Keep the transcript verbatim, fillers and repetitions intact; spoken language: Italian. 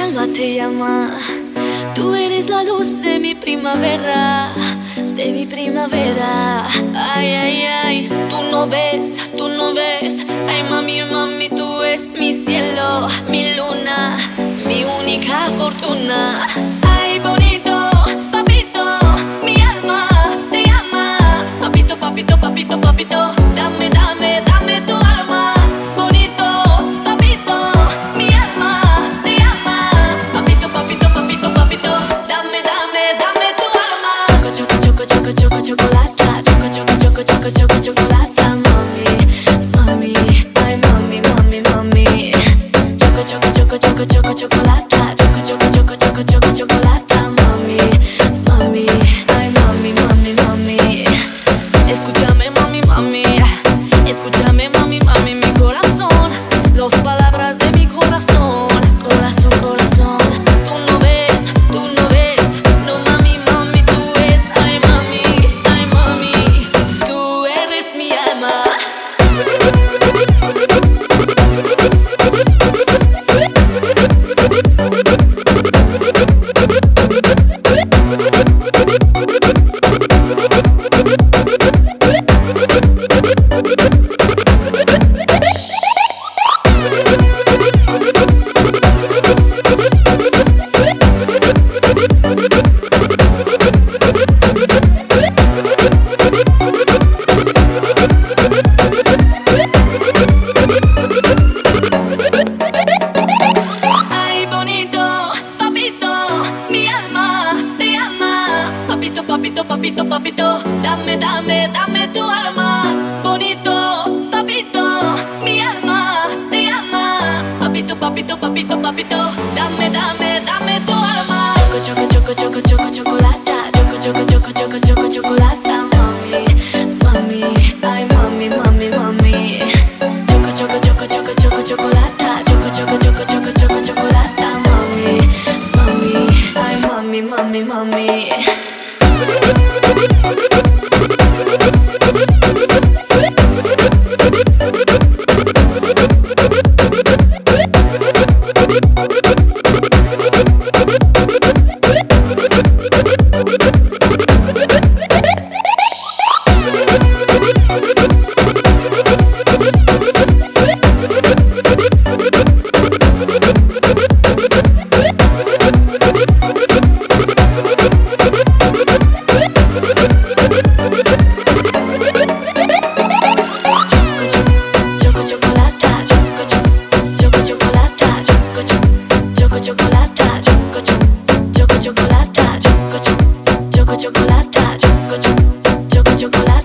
alma te llama. Tú eres la luz de mi primavera, de mi primavera. Ay, ay, ay, tú no ves, tú no ves. Ay, mami, mami, tú eres mi cielo, mi luna, mi única fortuna. Ay, bonito, papito, mi alma te llama. Papito, papito, papito, papito, dame, dame, dame tu alma. Bonito, papito, mi alma te llama. Papito, papito, papito, papito, dame, dame, dame tu alma. Choco, choco, choco, choco, choco, chocolata. Choco, choco, choco, choco, choco, chocolata. Mami, mami, ay, mami, mami, mami. Choco, choco, choco, choco, choco, chocolata. Choco, choco, choco, choco, choco, chocolata. Mami, mami, ay, mami, mami, mami. Escúchame, mami, mami. Escúchame, mami, mami, mi corazón. Dos palabras de mi corazón. Corazón, corazón. Tú no ves, tú no ves. No, mami, mami, tú eres. Ay, mami, ay, mami. Tú eres mi alma. Papito, papito, papito, dame, dame, dame tu alma. Bonito, papito, mi alma te llama. Papito, papito, papito, papito, dame, dame, dame tu alma. Choco, choco, choco, choco, choco, chocolata. Choco, choco, choco, choco, choco, chocolata. Mami, mami, ay, mami, mami, mami. Choco, choco, choco, choco, choco, chocolata. Choco, choco, choco, choco, choco, chocolata. Mami, mami, ay, mami, mami, mami. Chocolata, choco, choco, choco, chocolata, choco, choco, choco, chocolate.